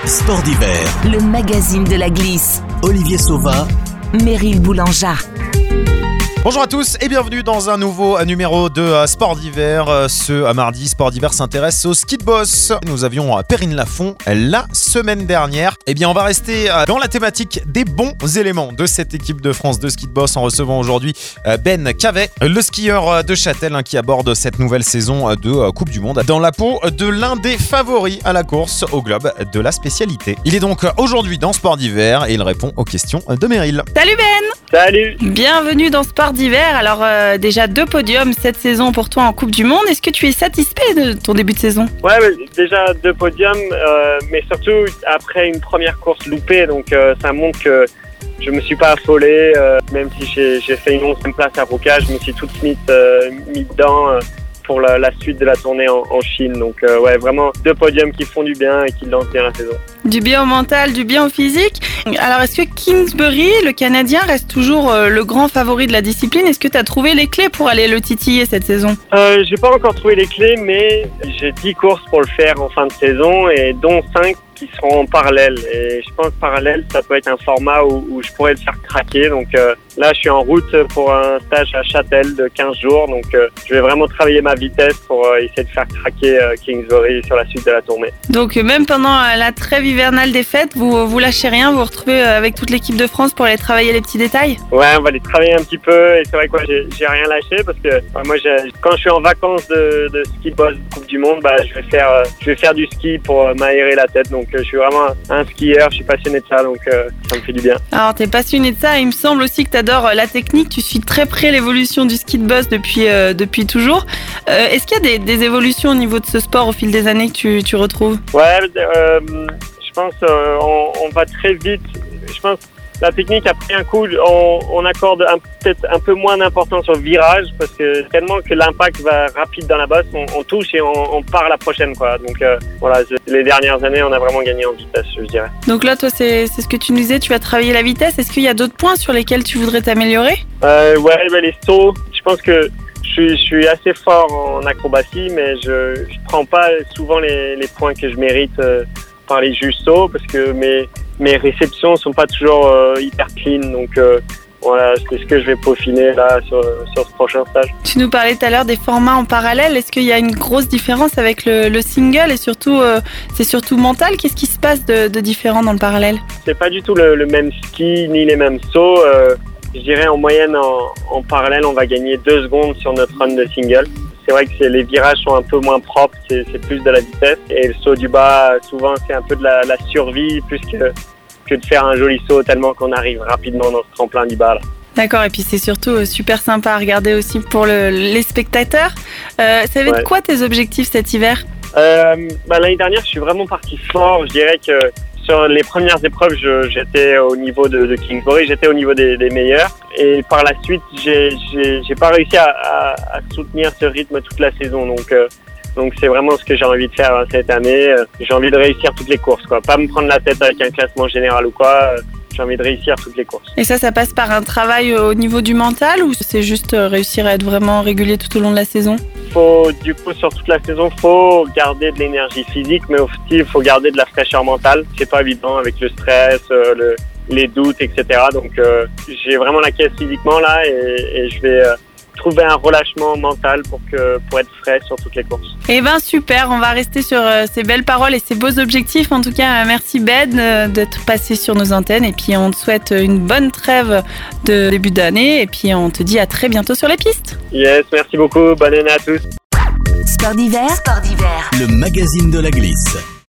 Sport d'hiver, le magazine de la glisse. Olivier Sauvin, Meryl Boulangea. Bonjour à tous et bienvenue dans un nouveau numéro de Sport d'hiver. Ce mardi, Sport d'hiver s'intéresse au ski de boss. Nous avions Perrine Lafont la semaine dernière. Eh bien, on va rester dans la thématique des bons éléments de cette équipe de France de ski de boss en recevant aujourd'hui Ben Cavet, le skieur de Châtel qui aborde cette nouvelle saison de Coupe du Monde dans la peau de l'un des favoris à la course au globe de la spécialité. Il est donc aujourd'hui dans Sport d'hiver et il répond aux questions de Meryl. Salut Ben! Salut! Bienvenue dans Sport d'hiver. Alors déjà 2 podiums cette saison pour toi en Coupe du Monde. Est-ce que tu es satisfait de ton début de saison? Ouais, déjà 2 podiums, mais surtout après une première course loupée, donc ça montre que je me suis pas affolé, même si j'ai fait une 11e place à Ruka, je me suis tout de suite mis dedans pour la suite de la tournée en Chine. Donc ouais, vraiment 2 podiums qui font du bien et qui lancent bien la saison. Du bien au mental, du bien au physique. Alors est-ce que Kingsbury, le Canadien, reste toujours le grand favori de la discipline? Est-ce que tu as trouvé les clés pour aller le titiller cette saison? J'ai pas encore trouvé les clés, mais j'ai 10 courses pour le faire en fin de saison et dont 5 qui seront en parallèle. Et je pense que parallèle, ça peut être un format où je pourrais le faire craquer. Donc là, je suis en route pour un stage à Châtel de 15 jours. Donc je vais vraiment travailler ma vitesse pour essayer de faire craquer Kingsbury sur la suite de la tournée. Donc même pendant la trêve hivernale des fêtes, vous lâchez rien, vous vous retrouvez avec toute l'équipe de France pour aller travailler les petits détails? Ouais, on va aller travailler un petit peu. Et c'est vrai que j'ai rien lâché parce que moi, quand je suis en vacances de ski boss Coupe du Monde, je vais faire du ski pour m'aérer la tête. Donc je suis vraiment un skieur, je suis passionné de ça, donc ça me fait du bien. Alors t'es passionné de ça, il me semble aussi que t'adores la technique, tu suis très près l'évolution du ski de boss depuis toujours. Est-ce qu'il y a des évolutions au niveau de ce sport au fil des années que tu retrouves? Ouais, je pense on va très vite. Je pense la technique a pris un coup, on accorde peut-être un peu moins d'importance au virage parce que tellement que l'impact va rapide dans la bosse, on touche et on part à la prochaine, quoi. Donc voilà, les dernières années, on a vraiment gagné en vitesse, je dirais. Donc là, toi, c'est ce que tu nous disais, tu vas travailler la vitesse. Est-ce qu'il y a d'autres points sur lesquels tu voudrais t'améliorer? Ouais, les sauts, je pense que je suis assez fort en acrobatie, mais je prends pas souvent les points que je mérite par les juges sauts parce que mes réceptions sont pas toujours hyper clean, donc voilà, c'est ce que je vais peaufiner là sur ce prochain stage. Tu nous parlais tout à l'heure des formats en parallèle. Est-ce qu'il y a une grosse différence avec le single et surtout c'est surtout mental? Qu'est-ce qui se passe de différent dans le parallèle? C'est pas du tout le même ski ni les mêmes sauts. Je dirais en moyenne en parallèle, on va gagner 2 secondes sur notre run de single. C'est vrai que les virages sont un peu moins propres, c'est plus de la vitesse. Et le saut du bas, souvent, c'est un peu de la survie plus que de faire un joli saut tellement qu'on arrive rapidement dans ce tremplin du bas, là. D'accord, et puis c'est surtout super sympa à regarder aussi pour les spectateurs. Ça va être quoi tes objectifs cet hiver? L'année dernière, je suis vraiment parti fort. Je dirais que sur les premières épreuves, j'étais au niveau de Kingsbury, j'étais au niveau des meilleurs. Et par la suite, j'ai pas réussi à soutenir ce rythme toute la saison. Donc c'est vraiment ce que j'ai envie de faire cette année. J'ai envie de réussir toutes les courses, quoi. Pas me prendre la tête avec un classement général ou quoi. J'ai envie de réussir toutes les courses. Et ça passe par un travail au niveau du mental ou c'est juste réussir à être vraiment régulier tout au long de la saison? Du coup, sur toute la saison, faut garder de l'énergie physique, mais aussi il faut garder de la fraîcheur mentale. C'est pas évident avec le stress, les doutes, etc. Donc j'ai vraiment la caisse physiquement là et je vais trouver un relâchement mental pour être frais sur toutes les courses. Eh ben super, on va rester sur ces belles paroles et ces beaux objectifs. En tout cas, merci Ben d'être passé sur nos antennes et puis on te souhaite une bonne trêve de début d'année et puis on te dit à très bientôt sur les pistes. Yes, merci beaucoup, bonne année à tous. Sport d'hiver, le magazine de la glisse.